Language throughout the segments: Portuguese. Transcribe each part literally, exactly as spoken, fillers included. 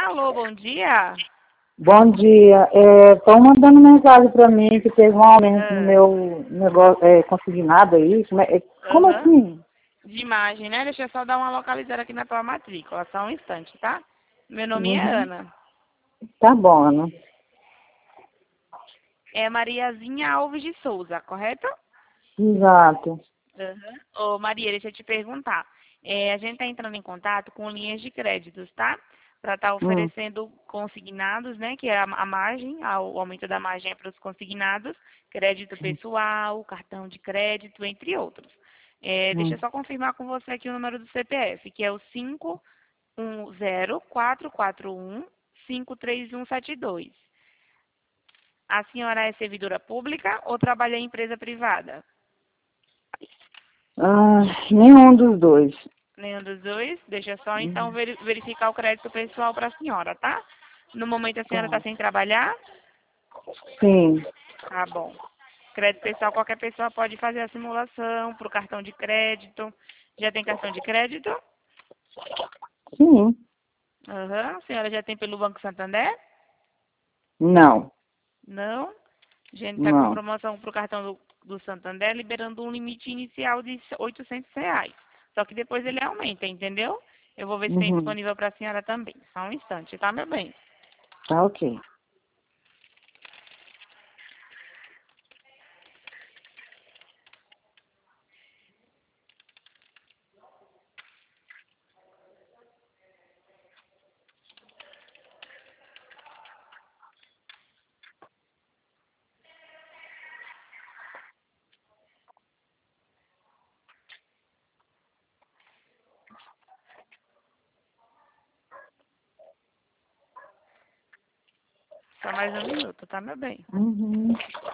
Alô, bom dia. Bom dia. Estão mandando mensagem para mim que teve um aumento no Ah, meu negócio é, consignado aí. Como, é, como Aham. assim? De imagem, né? Deixa eu só dar uma localizada aqui na tua matrícula, só um instante, tá? Meu nome é Uhum. Ana. Tá bom, Ana. É Mariazinha Alves de Souza, correto? Exato. Aham. Ô, Maria, deixa eu te perguntar. É, a gente está entrando em contato com linhas de créditos, tá? Para estar Hum, oferecendo consignados, né? Que é a, a margem, a- o aumento da margem é para os consignados, crédito pessoal, cartão de crédito, entre outros. É, deixa eu hum. só confirmar com você aqui o número do C P F, que é o cinco um zero quatro quatro um cinco três um sete dois. A senhora é servidora pública ou trabalha em empresa privada? Ah, nenhum dos dois. Nenhum dos dois. Deixa eu só então Hum, veri- verificar o crédito pessoal para a senhora, tá? No momento a senhora está Tá. sem trabalhar? Sim. Tá bom. Crédito pessoal, qualquer pessoa pode fazer a simulação para o cartão de crédito. Já tem cartão de crédito? Sim. Aham. A senhora já tem pelo Banco Santander? Não. Não. A gente está com uma Não. promoção para o cartão do, do Santander, liberando um limite inicial de oitocentos reais. Só que depois ele aumenta, entendeu? Eu vou ver se tem Uhum. disponível para a senhora também. Só um instante, tá, meu bem? Tá ok. Só mais um minuto, tá, meu bem? Uhum.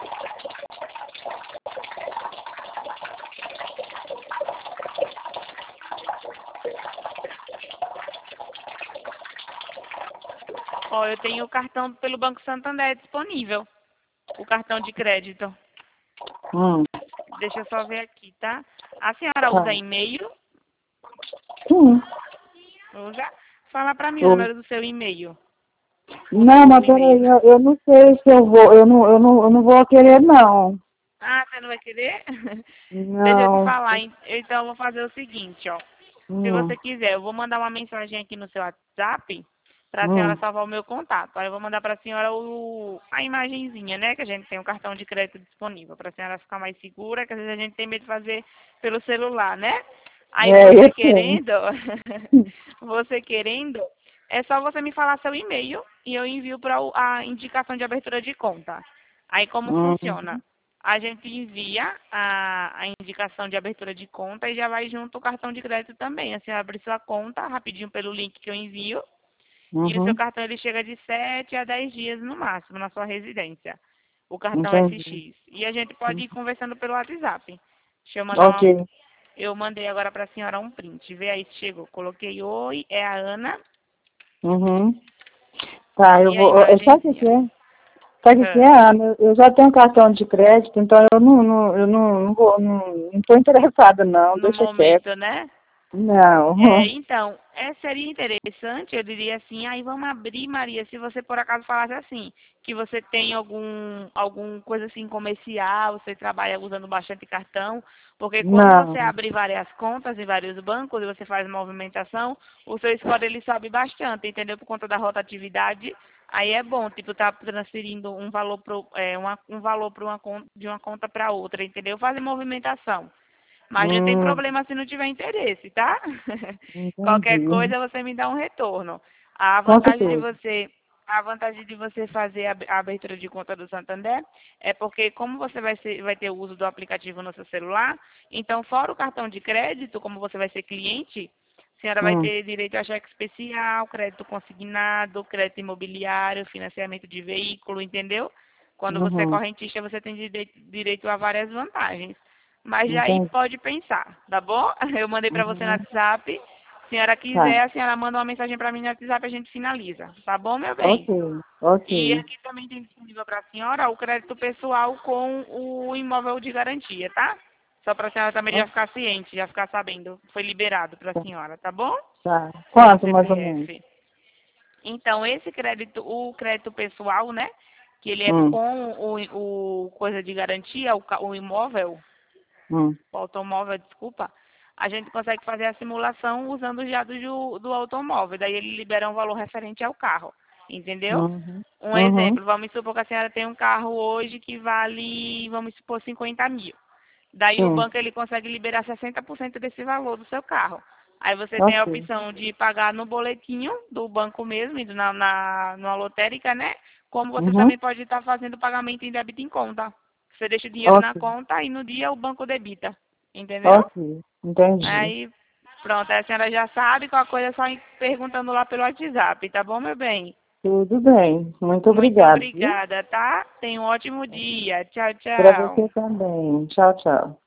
Ó, eu tenho o cartão pelo Banco Santander disponível. O cartão de crédito. Hum. Deixa eu só ver aqui, tá? A senhora usa Tá. e-mail? Sim. Usa? Fala pra mim o Tô. número do seu e-mail. O, Não, o mas e-mail. peraí, eu, eu não sei se eu vou, eu não, eu não, eu não vou querer, não. Ah, você não vai querer? Deixa eu te Não. falar. en- Então eu vou fazer o seguinte, ó. Se Hum, você quiser, eu vou mandar uma mensagem aqui no seu WhatsApp para a senhora hum, salvar o meu contato. Aí eu vou mandar para a senhora o, a imagenzinha, né? Que a gente tem um cartão de crédito disponível, para a senhora ficar mais segura, que às vezes a gente tem medo de fazer pelo celular, né? Aí é, você eu tenho. querendo, você querendo, é só você me falar seu e-mail e eu envio para a indicação de abertura de conta. Aí como Hum, funciona? A gente envia a, a indicação de abertura de conta e já vai junto o cartão de crédito também. A senhora abre sua conta rapidinho pelo link que eu envio e o seu uhum, cartão ele chega de sete a dez dias no máximo na sua residência. O cartão entendi. S X. E a gente pode ir conversando pelo WhatsApp. Deixa eu mandar Ok. uma. Eu mandei agora para a senhora um print. Vê aí se chegou. Coloquei oi, é a Ana Uhum. Tá, eu e a vou. eu- Sabe o que imagenzinha. é? Sabe o que é, Ah, Ana? Eu já tenho cartão de crédito, então eu não, não, eu não, não vou, não, não tô interessada, não. no Deixa quieto. momento, né? É, Não. então, é, seria interessante, eu diria assim, aí vamos abrir, Maria, se você por acaso falasse assim, que você tem algum, algum coisa assim comercial, você trabalha usando bastante cartão, porque quando você Não. abre várias contas em vários bancos e você faz movimentação, o seu score ele sobe bastante, entendeu? Por conta da rotatividade, aí é bom, tipo, tá transferindo um valor pro, é, uma, um valor para uma conta, de uma conta para outra, entendeu? Fazer movimentação. Mas não tem Hum, problema se não tiver interesse, tá? Qualquer entendi. coisa você me dá um retorno. A Com vantagem de certeza. você, a vantagem de você fazer a ab- a abertura de conta do Santander é porque como você vai, ser, vai ter o uso do aplicativo no seu celular, então fora o cartão de crédito, como você vai ser cliente, a senhora vai Hum, ter direito a cheque especial, crédito consignado, crédito imobiliário, financiamento de veículo, entendeu? Quando você é uhum, correntista, você tem direito direito a várias vantagens. Mas já aí entendi. pode pensar, tá bom? Eu mandei para você no Uhum. WhatsApp. Se a senhora Tá. quiser, a senhora manda uma mensagem para mim no WhatsApp e a gente finaliza. Tá bom, meu Ok, bem? ok. E aqui também tem disponível para a senhora o crédito pessoal com o imóvel de garantia, tá? Só para a senhora também já Ok, ficar ciente, já ficar sabendo. Foi liberado para a tá. senhora, tá bom? Tá. Pelo Quanto mais ou menos? C P F. Então, esse crédito, o crédito pessoal, né? Que ele é Hum, com o, o coisa de garantia, o, ca- o imóvel, hum. o automóvel, desculpa, a gente consegue fazer a simulação usando os dados do, do automóvel. Daí ele libera um valor referente ao carro. Entendeu? Uhum. Um Uhum. exemplo, vamos supor que a senhora tem um carro hoje que vale, vamos supor, cinquenta mil. Daí o Sim. banco ele consegue liberar sessenta por cento desse valor do seu carro. Aí você tem a Ok. opção de pagar no boletinho do banco mesmo, indo na, na, numa lotérica, né? Como você Uhum. também pode estar fazendo pagamento em débito em conta. Você deixa o dinheiro Ok. na conta e no dia o banco debita. Entendeu? Ok. Entendi. Aí, pronto, a senhora já sabe, qualquer coisa é só ir perguntando lá pelo WhatsApp, tá bom, meu bem? Tudo bem. Muito Muito obrigada, viu? obrigada, tá? Tenha um ótimo dia. Tchau, Para tchau. você também. Tchau, tchau.